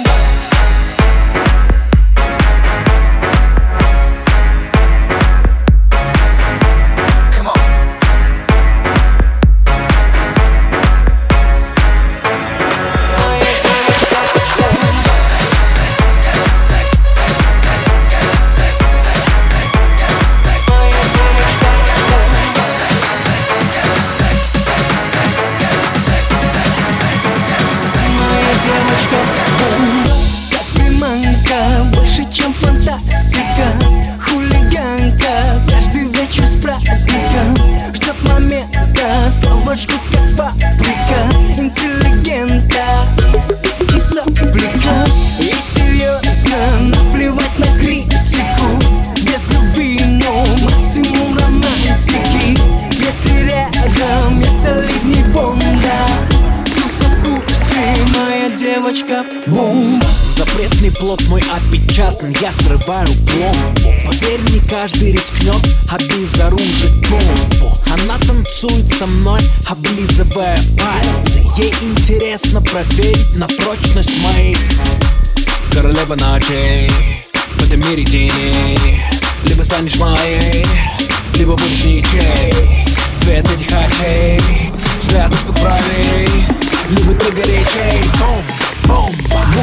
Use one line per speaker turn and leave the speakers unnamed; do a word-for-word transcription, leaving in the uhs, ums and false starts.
Больше, чем фантастика, хулиганка. Каждый вечер с праздником ждет момента, снова жгут как паприка. Интеллигента и сопляка. И серьезно, наплевать на критику. Без любви, но максимум романтики. Если рядом я солидней Бонда, вкуса вкусы, моя девочка бомба.
Запретный плод мой опечатан, я срываю пломбу. Поверь, не каждый рискнет обезоружить бомбу. Она танцует со мной, облизывая пальцы. Ей интересно проверить на прочность моей. Королева ночей, в этом мире теней. Либо станешь моей, либо будешь ничей. Цвет этих очей, взгляд из-под бровей. Либо ты горячей, бомба, бомба.